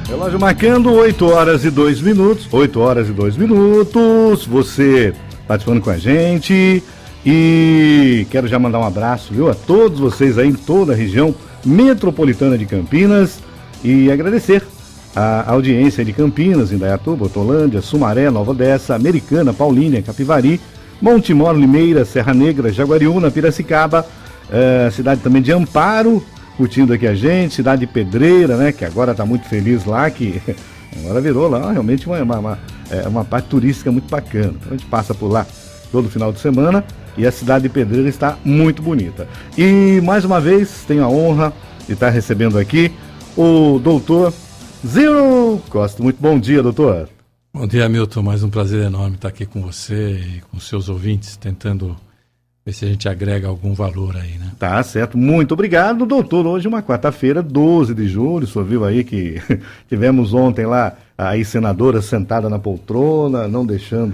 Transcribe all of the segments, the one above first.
Relógio marcando 8 horas e 2 minutos. 8 horas e 2 minutos. Você participando com a gente. E quero já mandar um abraço, viu, a todos vocês aí em toda a região metropolitana de Campinas. E agradecer a audiência de Campinas, Indaiatuba, Hortolândia, Sumaré, Nova Odessa, Americana, Paulínia, Capivari, Montemor, Limeira, Serra Negra, Jaguariúna, Piracicaba, cidade também de Amparo, curtindo aqui a gente, cidade de Pedreira, né, que agora está muito feliz lá, que agora virou lá realmente uma parte turística muito bacana. Então a gente passa por lá todo final de semana e a cidade de Pedreira está muito bonita. E mais uma vez tenho a honra de estar recebendo aqui o doutor Zero Costa. Muito bom dia, doutor. Bom dia, Milton. Mais um prazer enorme estar aqui com você e com seus ouvintes, tentando ver se a gente agrega algum valor aí, né? Tá certo. Muito obrigado, doutor. Hoje uma quarta-feira, 12 de julho. O senhor viu aí que tivemos ontem lá a senadora sentada na poltrona, não deixando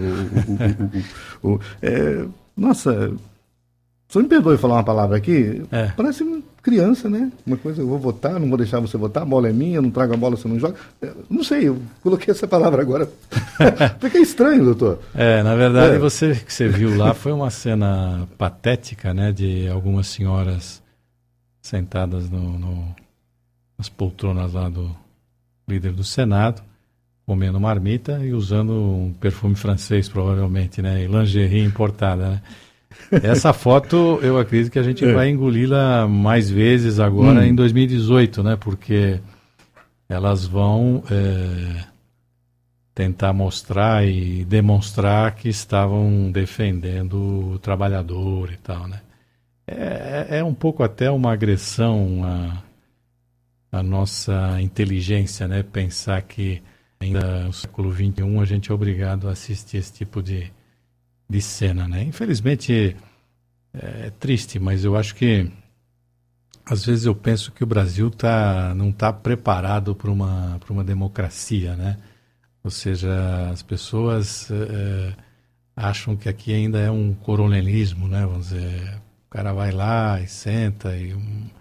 nossa, o senhor me perdoe falar uma palavra aqui? Parece criança, né? Uma coisa, eu vou votar, não vou deixar você votar, a bola é minha, não trago a bola, você não joga. Não sei, eu coloquei essa palavra agora. Fica estranho, doutor. Na verdade, você que você viu lá foi uma cena patética, né? De algumas senhoras sentadas nas poltronas lá do líder do Senado, comendo marmita e usando um perfume francês, provavelmente, né? E lingerie importada, né? Essa foto, eu acredito que a gente vai engoli-la mais vezes agora em 2018, né? Porque elas vão tentar mostrar e demonstrar que estavam defendendo o trabalhador e tal, né? É um pouco até uma agressão à nossa inteligência, né? Pensar que ainda no século XXI a gente é obrigado a assistir esse tipo de cena, né? Infelizmente é triste, mas eu acho que às vezes eu penso que o Brasil não está preparado para uma democracia, né? Ou seja, as pessoas acham que aqui ainda é um coronelismo, né? Vamos dizer, o cara vai lá e senta e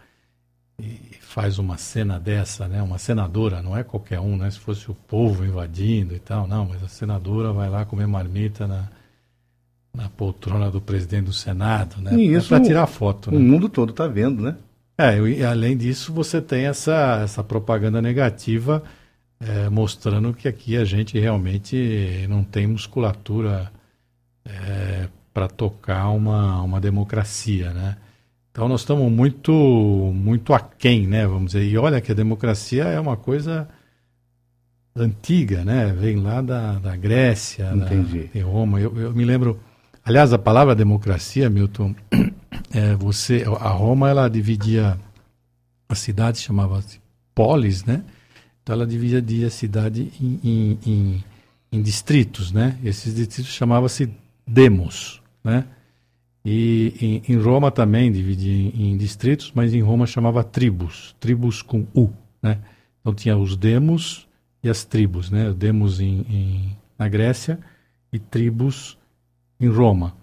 faz uma cena dessa, né? Uma senadora, não é qualquer um, né? Se fosse o povo invadindo e tal, não, mas a senadora vai lá comer marmita na poltrona do presidente do Senado, né? E isso, para tirar foto, né? O mundo todo está vendo, né? E além disso, você tem essa propaganda negativa mostrando que aqui a gente realmente não tem musculatura para tocar uma democracia, né? Então nós estamos muito aquém, né? Vamos dizer. E olha que a democracia é uma coisa antiga, né? Vem lá da Grécia, de Roma. Eu me lembro. Aliás, a palavra democracia, Milton, a Roma, ela dividia a cidade, chamava-se polis, né? Então ela dividia a cidade em distritos, né? Esses distritos chamavam-se demos, né? E em Roma também dividia em distritos, mas em Roma chamava tribos com U, né? Então tinha os demos e as tribos, né? Demos na Grécia e tribos em Roma.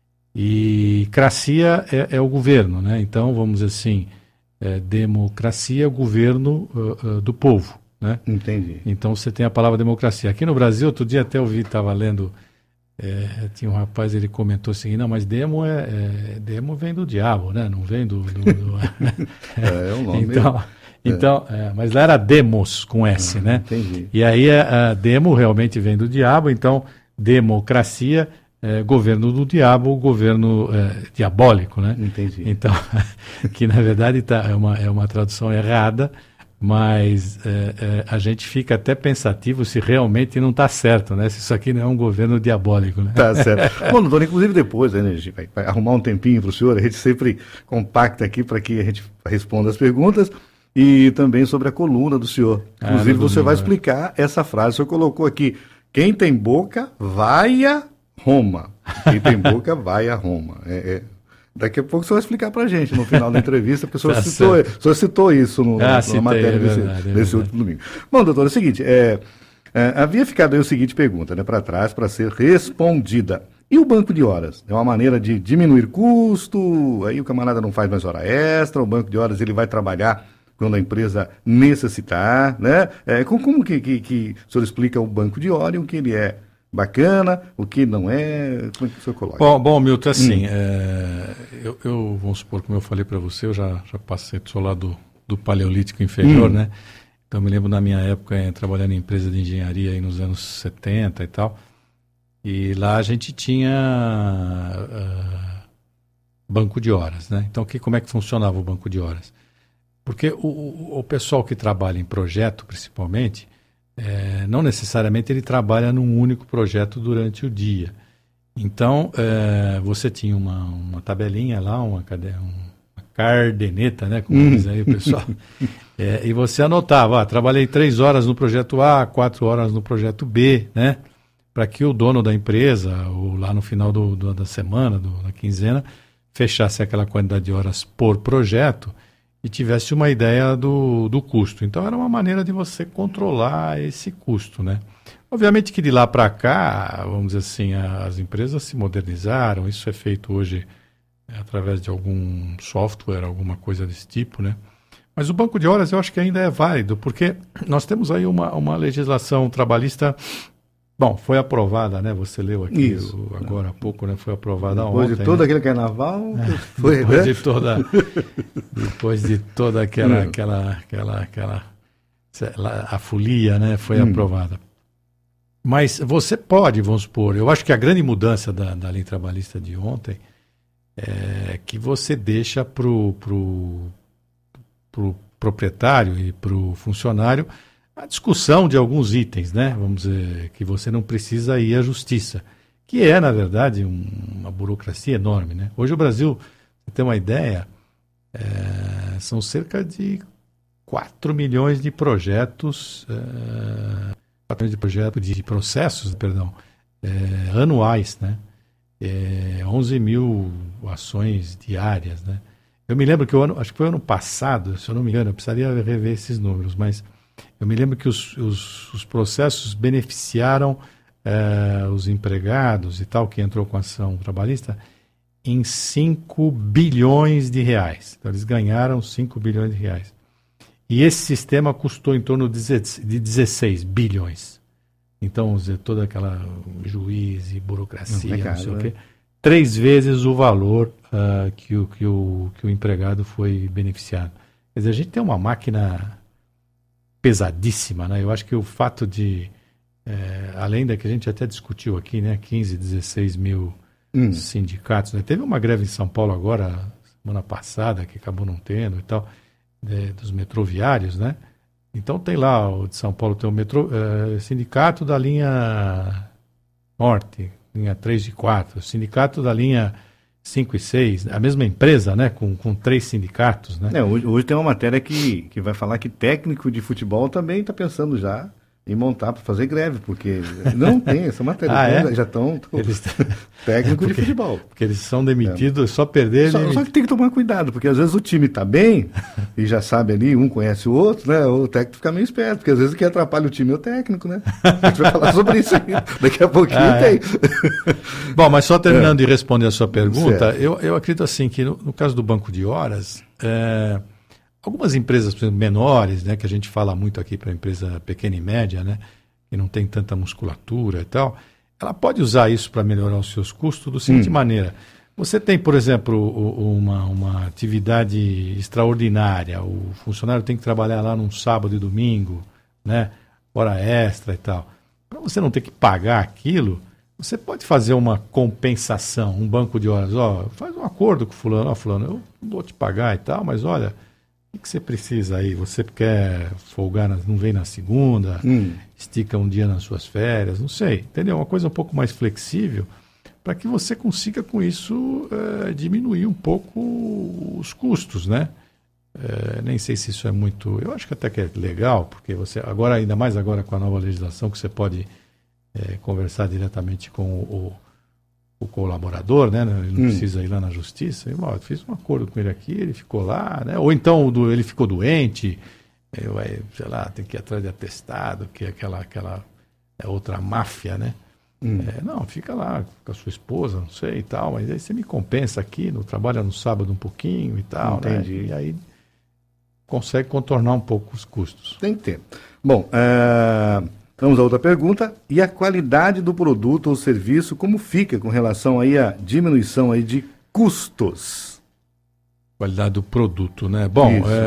E cracia é o governo, né? Então, vamos dizer assim, democracia é o governo do povo, né? Entendi. Então, você tem a palavra democracia. Aqui no Brasil, outro dia até estava lendo, tinha um rapaz, ele comentou assim, não, mas demo vem do diabo, né? Não vem do... é um nome. Então, mas lá era demos, com S, né? Entendi. E aí a demo realmente vem do diabo, então democracia... governo do diabo, governo diabólico, né? Entendi. Então, que na verdade é uma tradução errada, mas a gente fica até pensativo se realmente não está certo, né? Se isso aqui não é um governo diabólico, né? Tá certo. Bom, doutor, inclusive depois, né, a gente vai arrumar um tempinho para o senhor, a gente sempre compacta aqui para que a gente responda as perguntas e também sobre a coluna do senhor. Inclusive, você vai explicar essa frase, o senhor colocou aqui, quem tem boca, vai a Roma. Quem tem boca, vai a Roma. Daqui a pouco você vai explicar para a gente, no final da entrevista, porque o senhor citou isso na matéria desse último domingo. Bom, doutor, é o seguinte, havia ficado aí a seguinte pergunta, né, para trás, para ser respondida. E o banco de horas? É uma maneira de diminuir custo, aí o camarada não faz mais hora extra, o banco de horas ele vai trabalhar quando a empresa necessitar, né? Como que o senhor explica o Banco de Hora, o que ele é bacana, o que não é, como é que o senhor coloca? Bom, Milton, assim, vamos supor, como eu falei para você, eu já passei do lado do Paleolítico Inferior, né? Então, eu me lembro na minha época, trabalhando em empresa de engenharia aí nos anos 70 e tal, e lá a gente tinha banco de horas, né? Então, como é que funcionava o banco de horas? Porque o pessoal que trabalha em projeto, principalmente, não necessariamente ele trabalha num único projeto durante o dia. Então, você tinha uma tabelinha lá, uma cardeneta, né? Como diz aí o pessoal. E você anotava, trabalhei 3 horas no projeto A, 4 horas no projeto B, né? Para que o dono da empresa, ou lá no final da semana, da quinzena, fechasse aquela quantidade de horas por projeto e tivesse uma ideia do custo. Então, era uma maneira de você controlar esse custo, né? Obviamente que de lá para cá, vamos dizer assim, as empresas se modernizaram, isso é feito hoje através de algum software, alguma coisa desse tipo, né? Mas o banco de horas eu acho que ainda é válido, porque nós temos aí uma legislação trabalhista. Bom, foi aprovada, né? Você leu aqui agora há pouco, né? Foi aprovada ontem. Depois de todo aquele carnaval, foi, depois né? Depois de toda aquela a folia, né? Foi aprovada. Mas você pode, vamos supor, eu acho que a grande mudança da lei trabalhista de ontem é que você deixa para o proprietário e para o funcionário a discussão de alguns itens, né? Vamos dizer, que você não precisa ir à justiça, que é, na verdade, uma burocracia enorme, né? Hoje o Brasil, pra você ter uma ideia, são cerca de 4 milhões de projetos, 4 milhões de projetos, de processos, perdão, anuais, né? 11 mil ações diárias, né? Eu me lembro que acho que foi ano passado, se eu não me engano, eu precisaria rever esses números, mas eu me lembro que os processos beneficiaram os empregados e tal, que entrou com a ação trabalhista, em 5 bilhões de reais. Então, eles ganharam 5 bilhões de reais. E esse sistema custou em torno de 16 bilhões. Então, toda aquela juiz e burocracia, não sei o quê, 3 vezes o valor que o empregado foi beneficiado. Quer dizer, a gente tem uma máquina pesadíssima, né? Eu acho que o fato de, além da que a gente até discutiu aqui, né, 15, 16 mil sindicatos, né? Teve uma greve em São Paulo agora, semana passada, que acabou não tendo e tal, dos metroviários, né? Então tem lá, o de São Paulo tem o sindicato da linha norte, linha 3 e 4, o sindicato da linha 5 e 6, a mesma empresa, né, com 3 sindicatos, né? Hoje tem uma matéria que vai falar que técnico de futebol também está pensando já em montar para fazer greve, porque não tem essa matéria, já estão técnico de futebol. Porque eles são demitidos, só perder... Só que tem que tomar cuidado, porque às vezes o time está bem e já sabe ali, um conhece o outro, né? O técnico fica meio esperto, porque às vezes o que atrapalha o time é o técnico, né? A gente vai falar sobre isso aí, daqui a pouquinho tem. Bom, mas só terminando de responder a sua pergunta, eu acredito assim que no caso do banco de horas, algumas empresas, por exemplo, menores, né, que a gente fala muito aqui para a empresa pequena e média, né, que não tem tanta musculatura e tal, ela pode usar isso para melhorar os seus custos da seguinte maneira. Você tem, por exemplo, uma atividade extraordinária, o funcionário tem que trabalhar lá num sábado e domingo, né, hora extra e tal. Para você não ter que pagar aquilo, você pode fazer uma compensação, um banco de horas. Faz um acordo com fulano, fulano, eu vou te pagar e tal, mas olha... O que você precisa aí? Você quer folgar, não vem na segunda, estica um dia nas suas férias, não sei, entendeu? Uma coisa um pouco mais flexível para que você consiga com isso diminuir um pouco os custos, né? Nem sei se isso é muito... Eu acho que até que é legal, porque você agora, ainda mais agora com a nova legislação, que você pode conversar diretamente com o colaborador, né? Ele não precisa ir lá na justiça. Eu fiz um acordo com ele aqui, ele ficou lá, né? Ou então ele ficou doente, sei lá, tem que ir atrás de atestado, que é aquela outra máfia, né? Não, fica lá com a sua esposa, não sei e tal, mas aí você me compensa aqui, trabalha no sábado um pouquinho e tal, entendi. Né? E aí consegue contornar um pouco os custos. Tem que ter. Bom, vamos a outra pergunta. E a qualidade do produto ou serviço, como fica com relação aí à diminuição aí de custos? Qualidade do produto, né? Bom,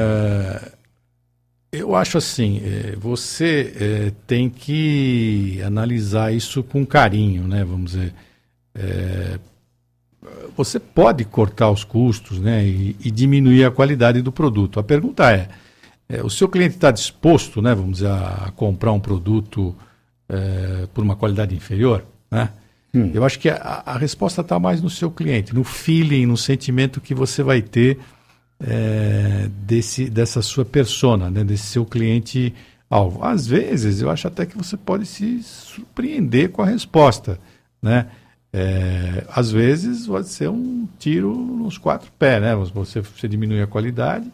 eu acho assim, você tem que analisar isso com carinho, né? Vamos dizer, você pode cortar os custos, né? E diminuir a qualidade do produto. A pergunta o seu cliente está disposto, né? Vamos dizer, a comprar um produto por uma qualidade inferior, né? Eu acho que a resposta está mais no seu cliente, no feeling, no sentimento que você vai ter dessa sua persona, né, desse seu cliente alvo. Às vezes, eu acho até que você pode se surpreender com a resposta, né? Às vezes, pode ser um tiro nos 4 pés, né? Você diminui a qualidade,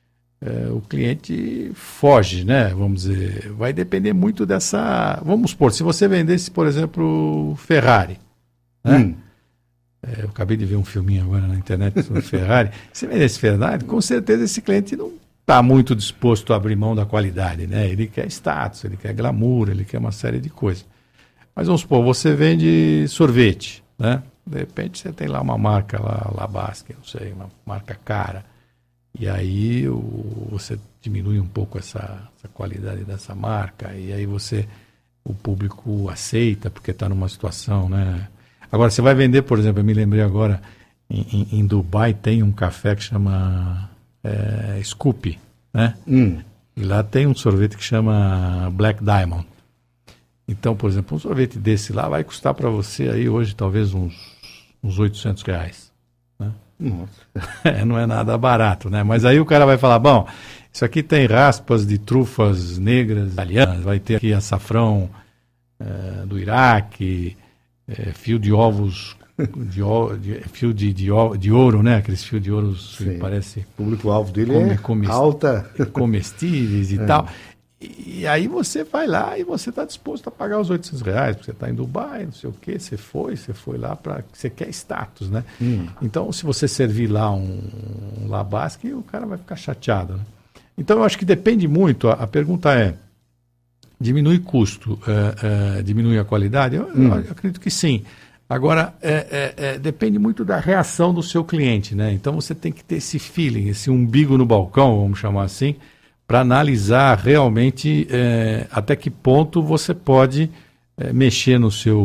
o cliente foge, né? Vamos dizer, vai depender muito dessa... Vamos supor, se você vendesse, por exemplo, Ferrari, né? Eu acabei de ver um filminho agora na internet sobre Ferrari. Se vendesse Ferrari, com certeza esse cliente não está muito disposto a abrir mão da qualidade, né? Ele quer status, ele quer glamour, ele quer uma série de coisas. Mas vamos supor, você vende sorvete, né? De repente você tem lá uma marca, Labasque, não sei, uma marca cara. E aí você diminui um pouco essa qualidade dessa marca, e aí o público aceita, porque está numa situação, né? Agora, você vai vender, por exemplo, eu me lembrei agora, em Dubai tem um café que chama Scoop, né? E lá tem um sorvete que chama Black Diamond. Então, por exemplo, um sorvete desse lá vai custar para você aí hoje talvez uns R$800. Né? Nossa. Não é nada barato, né? Mas aí o cara vai falar, bom, isso aqui tem raspas de trufas negras italianas, vai ter aqui açafrão do Iraque, fio de ovos, fio de ouro, né? Aqueles fios de ouro que parece... O público-alvo dele alta... comestíveis e tal. E aí você vai lá e você está disposto a pagar os R$800, porque você está em Dubai, não sei o quê, você foi lá para... Você quer status, né? Então, se você servir lá um Labasque, o cara vai ficar chateado, né? Então, eu acho que depende muito, a pergunta diminui custo, diminui a qualidade? Eu acredito que sim. Agora, depende muito da reação do seu cliente, né? Então, você tem que ter esse feeling, esse umbigo no balcão, vamos chamar assim, para analisar realmente até que ponto você pode mexer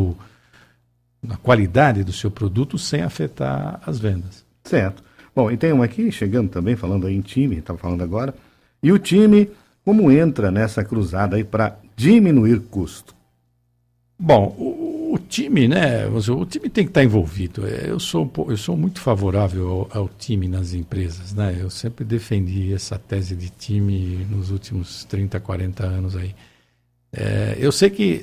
na qualidade do seu produto sem afetar as vendas. Certo. Bom, e tem uma aqui chegando também, falando aí em time, estava falando agora. E o time, como entra nessa cruzada aí para diminuir custo? Bom, o time, né? O time tem que estar envolvido. Eu sou muito favorável ao time nas empresas, né? Eu sempre defendi essa tese de time nos últimos 30, 40 anos aí. Eu sei que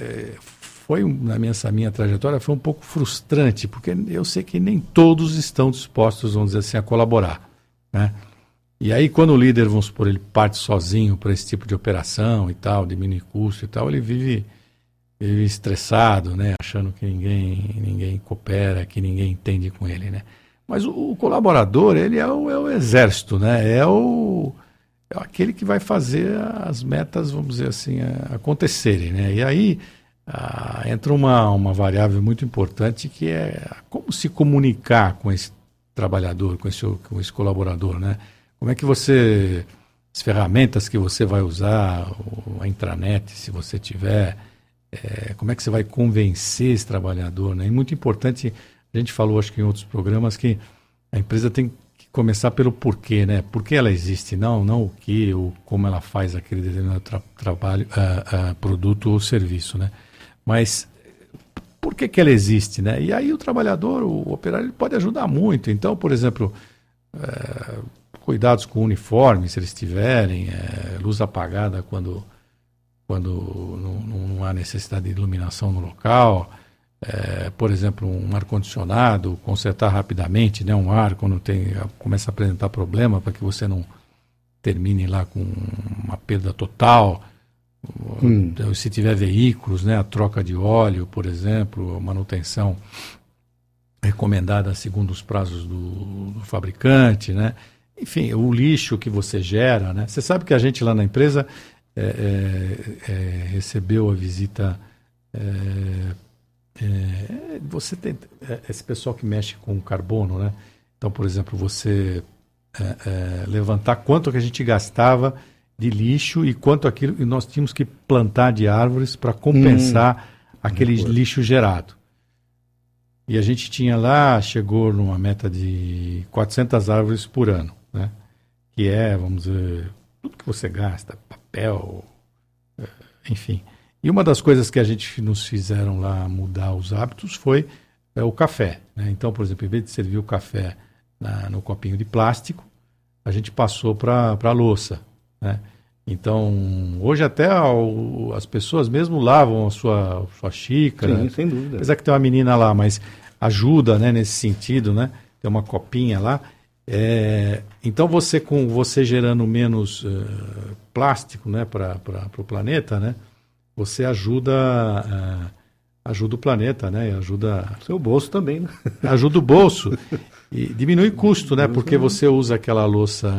essa minha trajetória foi um pouco frustrante, porque eu sei que nem todos estão dispostos, vamos dizer assim, a colaborar, né? E aí, quando o líder, vamos supor, ele parte sozinho para esse tipo de operação e tal, diminui custo e tal, ele vive estressado, né? Achando que ninguém coopera, que ninguém entende com ele, né? Mas o colaborador, ele é o exército, né? É aquele que vai fazer as metas, vamos dizer assim, acontecerem, né? E aí entra uma variável muito importante, que é como se comunicar com esse trabalhador, com esse colaborador, né? Como é que as ferramentas que você vai usar, a intranet, se você tiver, como é que você vai convencer esse trabalhador, né? É muito importante, a gente falou, acho que em outros programas, que a empresa tem que começar pelo porquê, né? Por que ela existe, não o que, ou como ela faz aquele determinado trabalho, produto ou serviço, né? Mas por que ela existe, né? E aí o trabalhador, o operário, ele pode ajudar muito. Então, por exemplo, cuidados com o uniforme, se eles tiverem, luz apagada quando não há necessidade de iluminação no local, por exemplo, um ar-condicionado, consertar rapidamente, né, um ar quando começa a apresentar problema, para que você não termine lá com uma perda total. Então, se tiver veículos, né, a troca de óleo, por exemplo, manutenção recomendada segundo os prazos do fabricante, né? enfim, o lixo que você gera, né? Você sabe que a gente lá na empresa recebeu a visita. Você tem esse pessoal que mexe com carbono, né? Então, por exemplo, você levantar quanto que a gente gastava de lixo e quanto aquilo e nós tínhamos que plantar de árvores para compensar aquele lixo gerado. E a gente chegou numa meta de 400 árvores por ano, né? Que vamos dizer, tudo que você gasta, papel, enfim. E uma das coisas que a gente nos fizeram lá mudar os hábitos foi o café, né? Então, por exemplo, em vez de servir o café no copinho de plástico, a gente passou para a louça, né? Então, hoje até as pessoas mesmo lavam a sua xícara. Sim, sem dúvida. Apesar que tem uma menina lá, mas ajuda, né, nesse sentido, né? Tem uma copinha lá. Então, você gerando menos plástico, né, para o planeta, né? Você ajuda o planeta, né? Ajuda seu bolso também, né? Ajuda o bolso e diminui o custo, né? Porque você usa aquela louça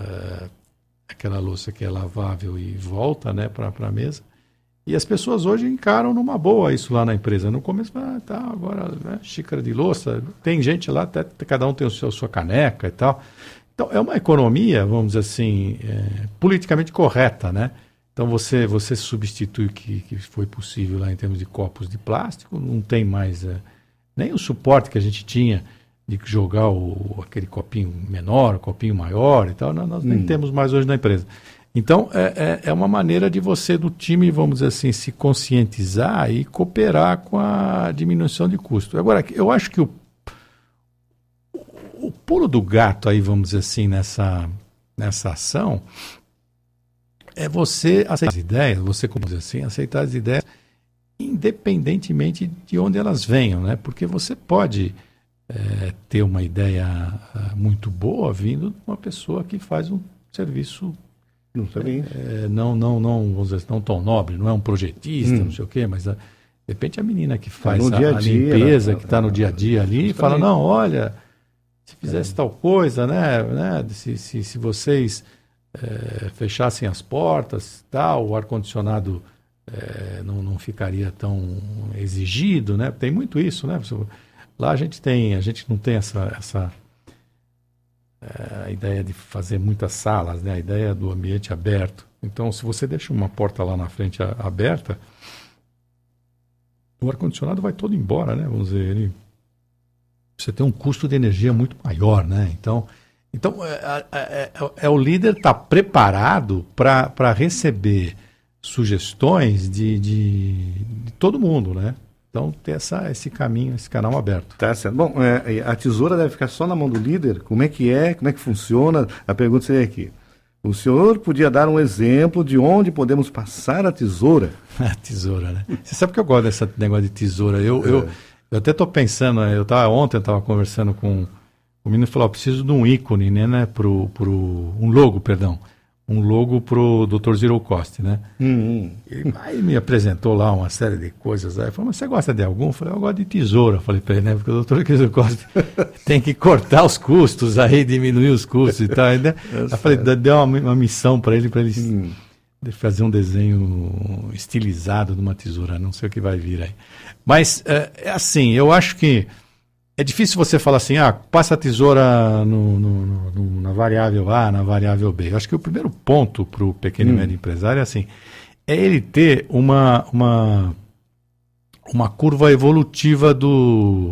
que é lavável e volta, né, para a mesa. E as pessoas hoje encaram numa boa isso lá na empresa. No começo, agora, né, xícara de louça. Tem gente lá, até cada um tem a sua caneca e tal. Então, é uma economia, vamos dizer assim, politicamente correta, né? Então, você substitui o que foi possível lá em termos de copos de plástico. Não tem mais nem o suporte que a gente tinha de jogar aquele copinho menor, o copinho maior e tal, nós nem temos mais hoje na empresa. Então, é uma maneira de você, do time, vamos dizer assim, se conscientizar e cooperar com a diminuição de custo. Agora, eu acho que o pulo do gato aí, vamos dizer assim, nessa ação, é você aceitar as ideias, como dizer assim, aceitar as ideias independentemente de onde elas venham, né? Porque você pode ter uma ideia muito boa vindo de uma pessoa que faz um serviço não, vamos dizer, não tão nobre, não é um projetista, não sei o quê, mas de repente a menina que faz a limpeza, que está no dia a dia ali, fala, não, olha, se fizesse tal coisa, né, se vocês fechassem as portas, tal, o ar-condicionado não ficaria tão exigido, né? Tem muito isso, né? Lá a gente não tem essa ideia de fazer muitas salas, né? A ideia do ambiente aberto. Então, se você deixa uma porta lá na frente aberta, o ar-condicionado vai todo embora, né? Vamos dizer, você tem um custo de energia muito maior, né? Então o líder estar preparado para receber sugestões de todo mundo, né? Então, ter esse caminho, esse canal aberto. Tá certo. Bom, a tesoura deve ficar só na mão do líder? Como é que funciona? A pergunta seria aqui. O senhor podia dar um exemplo de onde podemos passar a tesoura? A tesoura, né? Você sabe que eu gosto desse negócio de tesoura. Eu até estou pensando, ontem eu estava conversando com o menino e falou, preciso de um ícone, né, um logo, perdão. Um logo pro Dr. Zero Cost, né? Aí me apresentou lá uma série de coisas. Aí falou, mas você gosta de algum? Eu falei, eu gosto de tesoura. Falei para ele, né? Porque o Dr. Zero Cost tem que cortar os custos aí, diminuir os custos e tal. Aí falei, deu uma missão para ele fazer um desenho estilizado de uma tesoura. Não sei o que vai vir aí. Mas, assim, eu acho que é difícil você falar assim, passa a tesoura na variável A, na variável B. Eu acho que o primeiro ponto para o pequeno e médio empresário é ele ter uma curva evolutiva dos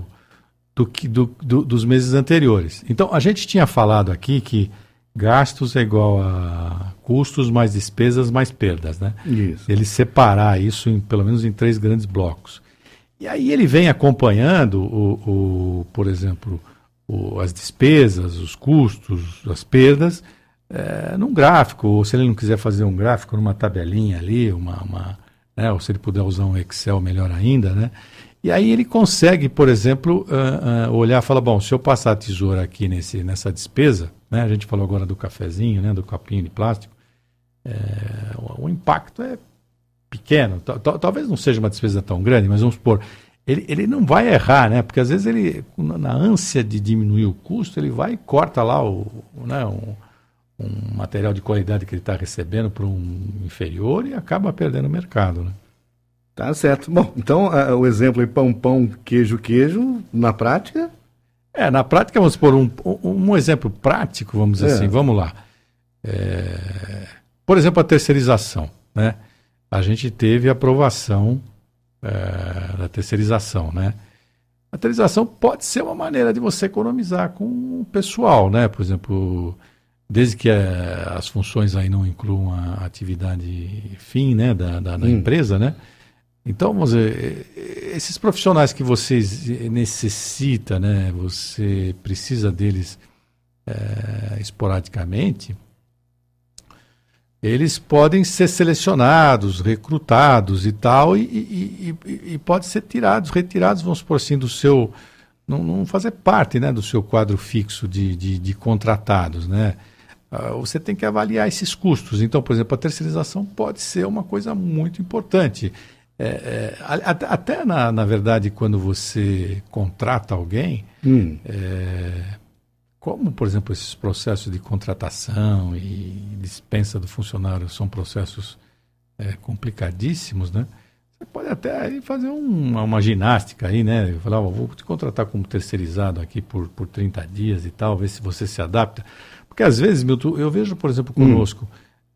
meses anteriores. Então, a gente tinha falado aqui que gastos é igual a custos mais despesas mais perdas, né? Isso. Ele separar isso pelo menos em 3 grandes blocos. E aí ele vem acompanhando, por exemplo, as despesas, os custos, as perdas, num gráfico, ou se ele não quiser fazer um gráfico, numa tabelinha ali, né, ou se ele puder usar um Excel, melhor ainda, né? E aí ele consegue, por exemplo, olhar e falar, bom, se eu passar a tesoura aqui nessa despesa, né, a gente falou agora do cafezinho, né, do copinho de plástico, o impacto é pequeno, talvez não seja uma despesa tão grande, mas vamos supor, ele não vai errar, né? Porque às vezes ele, na ânsia de diminuir o custo, ele vai e corta lá um material de qualidade que ele está recebendo para um inferior e acaba perdendo o mercado, né? Tá certo. Bom, então o exemplo aí, pão, pão, queijo, queijo, na prática... Na prática, vamos supor, um exemplo prático, vamos dizer assim, vamos lá. Por exemplo, a terceirização, né? A gente teve a aprovação da terceirização, né? A terceirização pode ser uma maneira de você economizar com o pessoal, né? Por exemplo, desde que as funções aí não incluam a atividade fim, né, da empresa, né? Então, vamos dizer, esses profissionais que você necessita, né, você precisa deles esporadicamente, eles podem ser selecionados, recrutados e tal, e podem ser retirados, vamos supor assim, do seu... Não fazer parte, né, do seu quadro fixo de contratados, né? Você tem que avaliar esses custos. Então, por exemplo, a terceirização pode ser uma coisa muito importante. Até na verdade, quando você contrata alguém, como, por exemplo, esses processos de contratação e dispensa do funcionário são processos complicadíssimos, né? Você pode até aí fazer uma ginástica aí, né? Falar, vou te contratar como terceirizado aqui por 30 dias e tal, ver se você se adapta. Porque às vezes, Milton, eu vejo, por exemplo, conosco,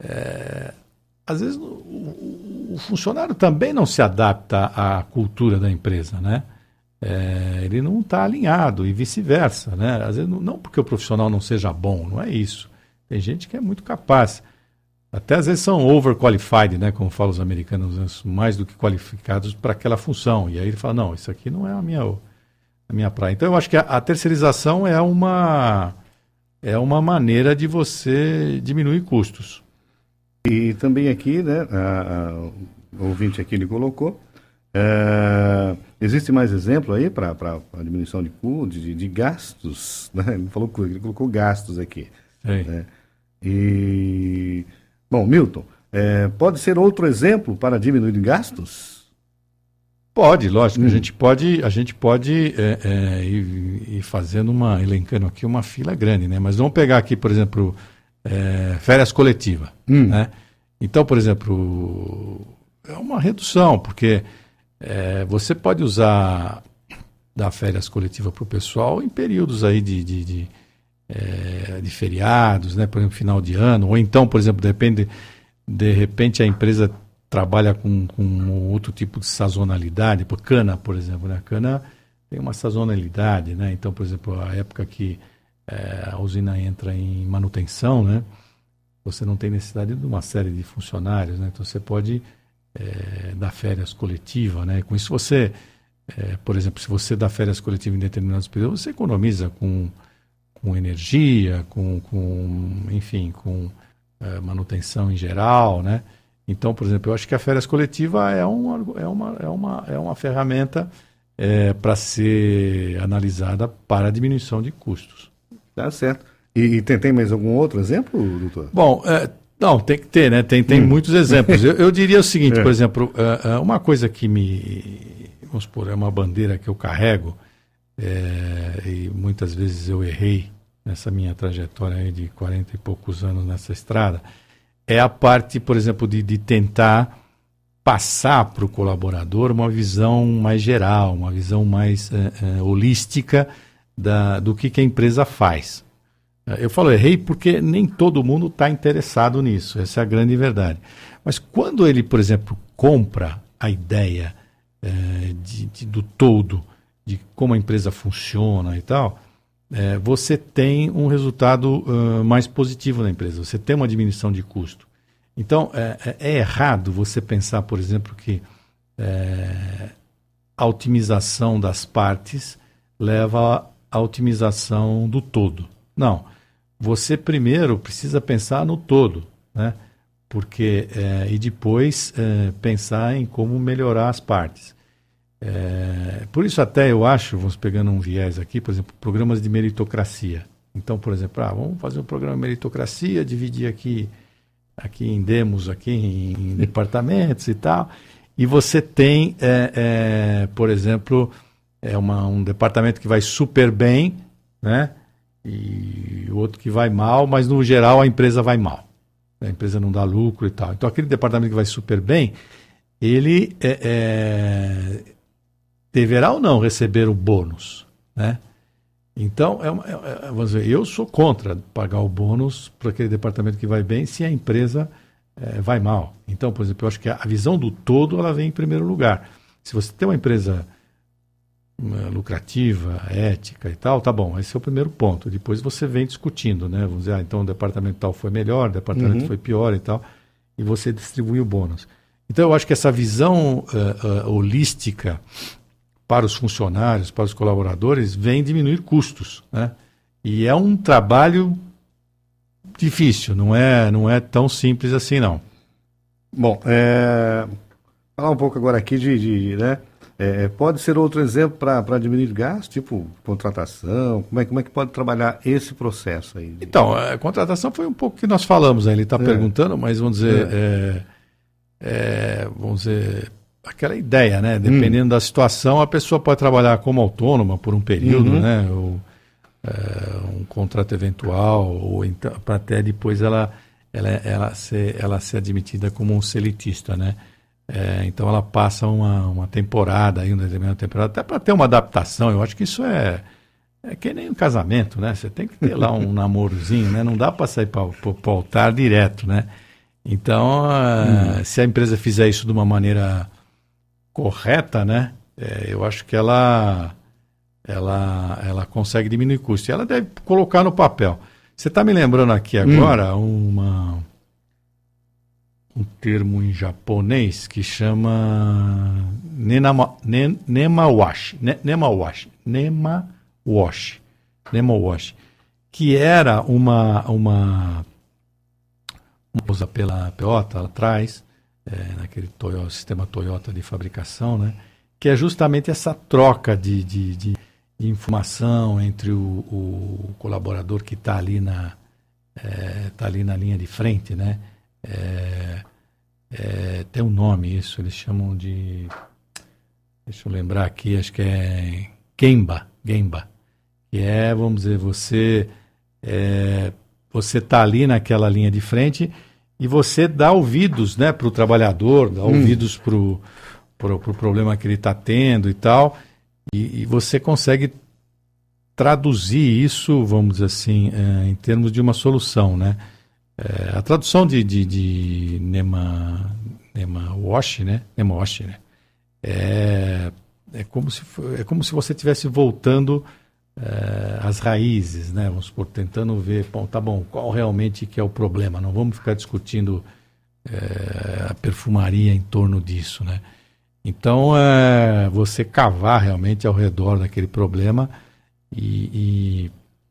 às vezes o funcionário também não se adapta à cultura da empresa, né? Ele não está alinhado e vice-versa, né? Às vezes não porque o profissional não seja bom, não é isso. Tem gente que é muito capaz. Até às vezes são overqualified, né? Como falam os americanos, mais do que qualificados para aquela função. E aí ele fala, não, isso aqui não é a minha praia. Então eu acho que a terceirização é uma maneira de você diminuir custos. E também aqui, né, o ouvinte aqui ele colocou, existe mais exemplo aí para a diminuição de gastos, né? Ele colocou gastos aqui. Né? E, bom, Milton, pode ser outro exemplo para diminuir gastos? Pode, lógico. A gente pode ir fazendo elencando aqui uma fila grande, né? Mas vamos pegar aqui, por exemplo, férias coletivas, né? Então, por exemplo, é uma redução, porque você pode usar da férias coletiva para o pessoal em períodos aí de feriados, né? Por exemplo, final de ano, ou então, por exemplo, de repente a empresa trabalha com outro tipo de sazonalidade, por cana, por exemplo, né? A cana tem uma sazonalidade, né? Então, por exemplo, a época que a usina entra em manutenção, né? Você não tem necessidade de uma série de funcionários, né? Então você pode dar férias coletivas, né? Com isso você, por exemplo, se você dá férias coletivas em determinados períodos, você economiza com energia, enfim, com manutenção em geral, né? Então, por exemplo, eu acho que a férias coletiva é uma ferramenta para ser analisada para a diminuição de custos. Tá certo. E tem mais algum outro exemplo, doutor? Bom, não, tem que ter, né? Tem muitos exemplos. Eu diria o seguinte, por exemplo, uma coisa que vamos supor, é uma bandeira que eu carrego, e muitas vezes eu errei nessa minha trajetória aí de 40 e poucos anos nessa estrada, é a parte, por exemplo, de tentar passar para o colaborador uma visão mais geral, uma visão mais holística do que a empresa faz. Eu falo errei porque nem todo mundo está interessado nisso, essa é a grande verdade. Mas quando ele, por exemplo, compra a ideia do todo, de como a empresa funciona e tal, você tem um resultado mais positivo na empresa, você tem uma diminuição de custo. Então, é errado você pensar, por exemplo, que a otimização das partes leva à otimização do todo. Não, você primeiro precisa pensar no todo, né? Porque, e depois pensar em como melhorar as partes. Por isso até eu acho, vamos pegando um viés aqui, por exemplo, programas de meritocracia. Então, por exemplo, vamos fazer um programa de meritocracia, dividir aqui em demos, aqui em departamentos e tal, e você tem, por exemplo, um departamento que vai super bem, né? E o outro que vai mal, mas no geral a empresa vai mal. A empresa não dá lucro e tal. Então aquele departamento que vai super bem, ele deverá ou não receber o bônus, né? Então, vamos dizer, eu sou contra pagar o bônus para aquele departamento que vai bem se a empresa vai mal. Então, por exemplo, eu acho que a visão do todo ela vem em primeiro lugar. Se você tem uma empresa lucrativa, ética e tal, tá bom, esse é o primeiro ponto. Depois você vem discutindo, né? Vamos dizer, então o departamento tal foi melhor, o departamento foi pior e tal, e você distribui o bônus. Então, eu acho que essa visão holística para os funcionários, para os colaboradores, vem diminuir custos, né? E é um trabalho difícil, não é tão simples assim, não. Bom, falar um pouco agora aqui né? Pode ser outro exemplo para diminuir gastos, tipo contratação, como é que pode trabalhar esse processo aí? Então, a contratação foi um pouco que nós falamos, né? Ele está perguntando, mas vamos dizer, aquela ideia, né? Dependendo da situação, a pessoa pode trabalhar como autônoma por um período, né? Ou um contrato eventual, ou então, para até depois ela ser admitida como um seletista, né? Então ela passa uma temporada, uma determinada temporada, até para ter uma adaptação. Eu acho que isso é que nem um casamento, né? Você tem que ter lá um namorozinho, né? Não dá para sair para o altar direto, né? Então, se a empresa fizer isso de uma maneira correta, né? Eu acho que ela consegue diminuir custo. E ela deve colocar no papel. Você está me lembrando aqui agora um termo em japonês que chama nemawashi, que era uma usa pela Toyota lá atrás, naquele sistema Toyota de fabricação, né? Que é justamente essa troca de informação entre o colaborador que está ali na linha de frente, né? Tem um nome isso, eles chamam de, deixa eu lembrar aqui, acho que é Gemba, que vamos dizer, você está ali naquela linha de frente e você dá ouvidos, né, para o trabalhador, dá ouvidos para o problema que ele está tendo e tal, e você consegue traduzir isso, vamos dizer assim, em termos de uma solução, né? A tradução de Nemawashi, né? É como se você estivesse voltando às raízes, né? Vamos supor, tentando ver, qual realmente que é o problema. Não vamos ficar discutindo a perfumaria em torno disso, né? Então, você cavar realmente ao redor daquele problema e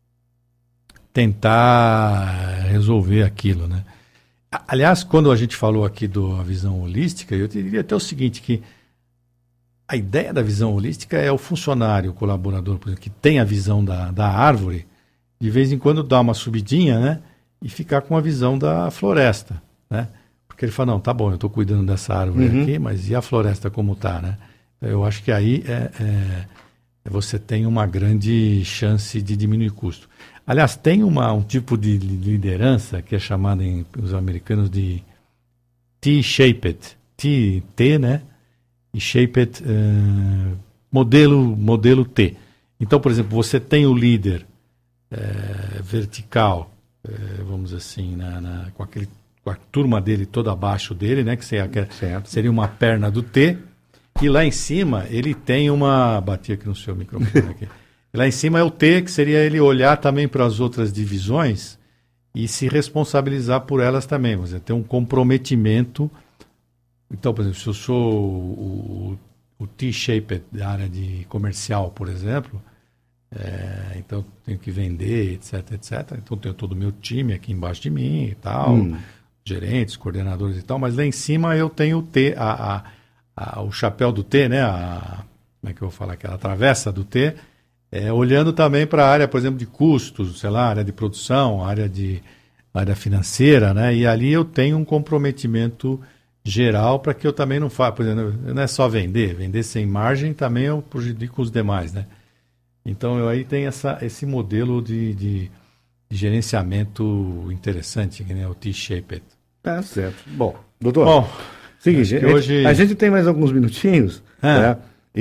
tentar resolver aquilo, né? Aliás, quando a gente falou aqui da visão holística, eu diria até o seguinte, que a ideia da visão holística é o funcionário, o colaborador, por exemplo, que tem a visão da árvore, de vez em quando dar uma subidinha, né? E ficar com a visão da floresta, né? Porque ele fala, não, tá bom, eu estou cuidando dessa árvore aqui, mas e a floresta como está, né? Eu acho que aí você tem uma grande chance de diminuir custo. Aliás, tem um tipo de liderança que é chamada os americanos de T-shaped, T, né? E shaped, modelo T. Então, por exemplo, você tem o líder vertical, vamos dizer assim, com a turma dele toda abaixo dele, né? Que seria uma perna do T. E lá em cima ele tem bati aqui no seu microfone aqui. Lá em cima é o T, que seria ele olhar também para as outras divisões e se responsabilizar por elas também. Você ter um comprometimento. Então, por exemplo, se eu sou o T-shaped da área de comercial, por exemplo, então eu tenho que vender, etc. Então tenho todo o meu time aqui embaixo de mim e tal, gerentes, coordenadores e tal, mas lá em cima eu tenho o T, o chapéu do T, né? Como é que eu vou falar? Aquela travessa do T, olhando também para a área, por exemplo, de custos, sei lá, área de produção, área financeira, né? E ali eu tenho um comprometimento geral para que eu também não faça. Por exemplo, não é só vender sem margem também eu prejudico os demais, né? Então eu aí tenho esse modelo de gerenciamento interessante, que nem o T-Shaped. Tá certo. Bom, doutor, seguinte, hoje... a gente tem mais alguns minutinhos, né?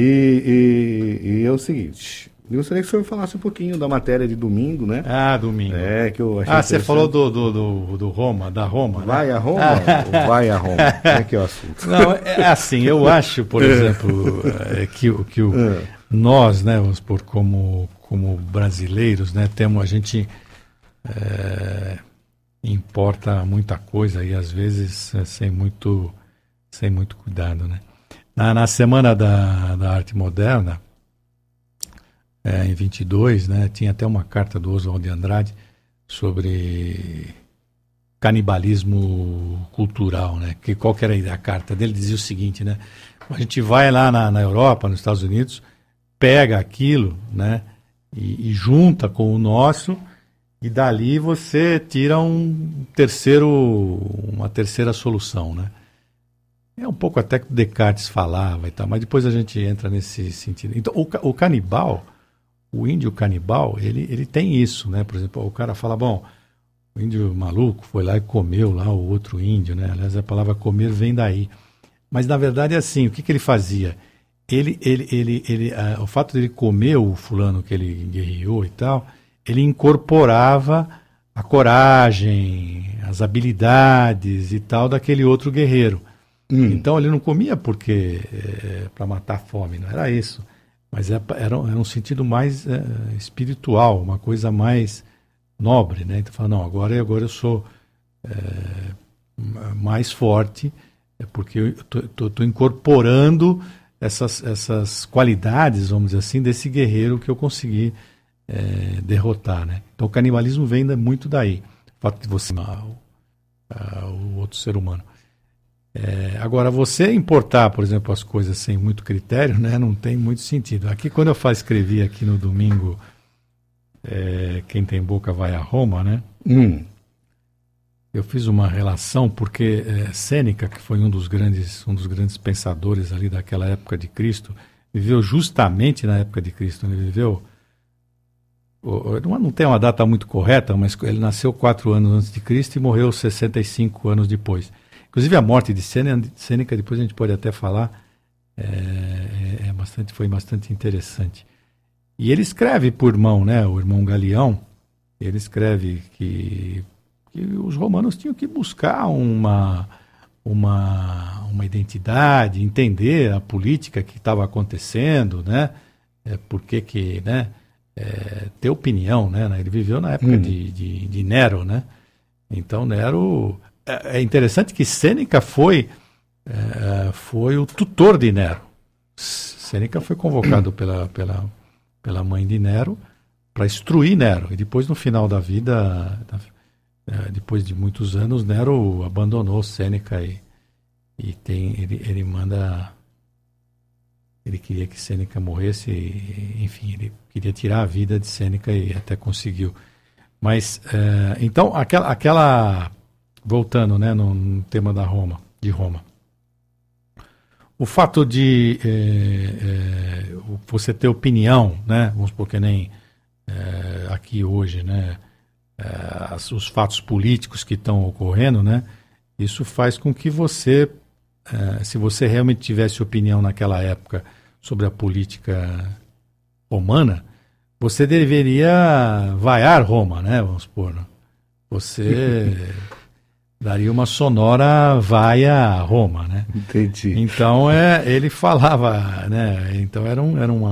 E é o seguinte, eu gostaria que o senhor falasse um pouquinho da matéria de domingo, né? Domingo. Que eu achei você falou do Roma, da Roma, vai né? A Roma ou vai a Roma? Como é que é o assunto? Não, é assim, eu acho, por exemplo, que nós, né, vamos supor, como brasileiros, né, a gente importa muita coisa e às vezes sem muito cuidado, né? Na Semana da Arte Moderna, em 22, né, tinha até uma carta do Oswald de Andrade sobre canibalismo cultural, né? Qual que era a carta dele? Dizia o seguinte, né? A gente vai lá na Europa, nos Estados Unidos, pega aquilo, né, e junta com o nosso, e dali você tira uma terceira solução, né? É um pouco até que o Descartes falava e tal, mas depois a gente entra nesse sentido. Então, o canibal, o índio canibal, ele tem isso, né? Por exemplo, o cara fala, bom, o índio maluco foi lá e comeu lá o outro índio, né? Aliás, a palavra comer vem daí. Mas, na verdade, é assim, o que ele fazia? O fato de ele comer o fulano que ele guerreou e tal, ele incorporava a coragem, as habilidades e tal daquele outro guerreiro. Então ele não comia porque para matar a fome, não era isso. Mas era um sentido mais espiritual, uma coisa mais nobre, né? Então fala, não, agora eu sou mais forte, porque eu estou incorporando essas qualidades, vamos dizer assim, desse guerreiro que eu consegui derrotar, né? Então o canibalismo vem muito daí, o fato de você o outro ser humano. Agora, você importar, por exemplo, as coisas sem muito critério, né, não tem muito sentido. Aqui, quando eu escrevi aqui no domingo, quem tem boca vai a Roma, né? Eu fiz uma relação porque Sêneca, que foi um dos grandes pensadores ali daquela época de Cristo, viveu justamente na época de Cristo. Ele viveu, não tem uma data muito correta, mas ele nasceu 4 anos antes de Cristo e morreu 65 anos depois. Inclusive a morte de Sêneca, depois a gente pode até falar, foi bastante interessante. E ele escreve por irmão, né, o irmão Galião, ele escreve que os romanos tinham que buscar uma identidade, entender a política que estava acontecendo, né, ter opinião, né, ele viveu na época de Nero, né, então Nero... É interessante que Sêneca foi o tutor de Nero. Sêneca foi convocado pela mãe de Nero para instruir Nero. E depois, no final da vida, depois de muitos anos, Nero abandonou Sêneca e ele manda... Ele queria que Sêneca morresse, enfim, ele queria tirar a vida de Sêneca e até conseguiu. Mas, então, aquela voltando, né, no tema de Roma. O fato de você ter opinião, né, vamos supor que nem aqui hoje, né, os fatos políticos que estão ocorrendo, né, isso faz com que você, se você realmente tivesse opinião naquela época sobre a política romana, você deveria vaiar Roma, né, vamos supor. Você... daria uma sonora vaia a Roma, né? Entendi. Então ele falava, né? Então era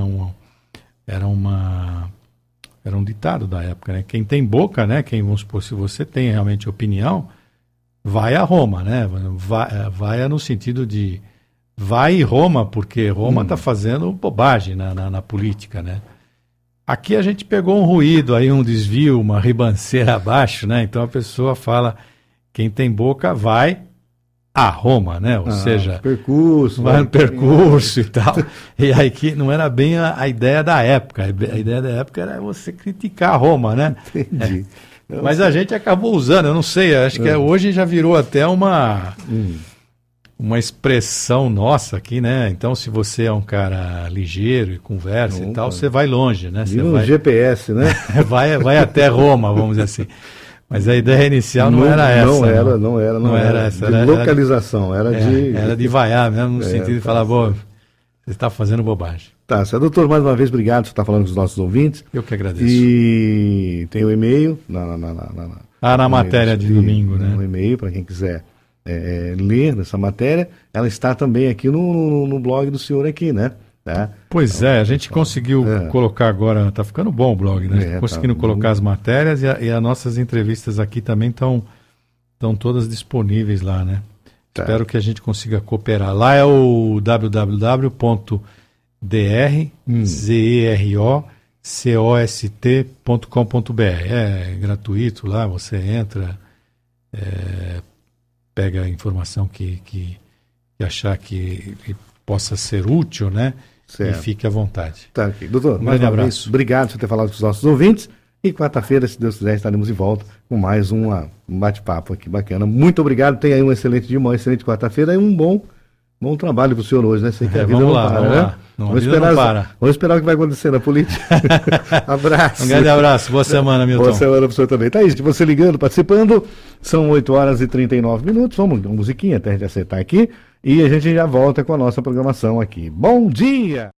um ditado da época, né? Quem tem boca, né? Vamos supor, se você tem realmente opinião, vai a Roma, né? Vai no sentido de vai Roma, porque Roma está fazendo bobagem na política, né? Aqui a gente pegou um ruído, aí um desvio, uma ribanceira abaixo, né? Então a pessoa fala quem tem boca vai a Roma, né? Ou seja, vai no percurso e tal. E aí que não era bem a ideia da época. A ideia da época era você criticar Roma, né? Entendi. Mas a gente acabou usando, eu não sei, acho que hoje já virou até uma uma expressão nossa aqui, né? Então, se você é um cara ligeiro e conversa e tal, você vai longe, né? Você vai... GPS, né? vai até Roma, vamos dizer assim. Mas a ideia inicial não era essa. Não era essa. De localização, era de vaiar mesmo, no sentido de falar, você está fazendo bobagem. Tá, doutor, mais uma vez, obrigado por estar falando com os nossos ouvintes. Eu que agradeço. E tem o e-mail na matéria de domingo, né? O e-mail, para quem quiser ler essa matéria, ela está também aqui no blog do senhor aqui, né? Tá? Pois então, a gente conseguiu colocar agora, tá ficando bom o blog, né? Conseguindo colocar as matérias e as nossas entrevistas aqui também estão todas disponíveis lá, né? Tá. Espero que a gente consiga cooperar. Lá é o www.zercost.com.br. É gratuito lá, você entra, pega a informação que achar que possa ser útil, né? Certo. E fique à vontade. Tá, okay. Doutor, um grande abraço. Obrigado por ter falado com os nossos ouvintes. E quarta-feira, se Deus quiser, estaremos de volta com mais um bate-papo aqui bacana. Muito obrigado. Tenha aí um excelente dia, uma excelente quarta-feira e um bom trabalho para o senhor hoje, né? Sei que a vida não para, né? Vamos esperar o que vai acontecer na política. Abraço. Um grande abraço. Boa semana, Milton. Boa semana para o senhor também. Tá isso. Você ligando, participando. São 8h39. Vamos uma musiquinha até a gente acertar aqui. E a gente já volta com a nossa programação aqui. Bom dia!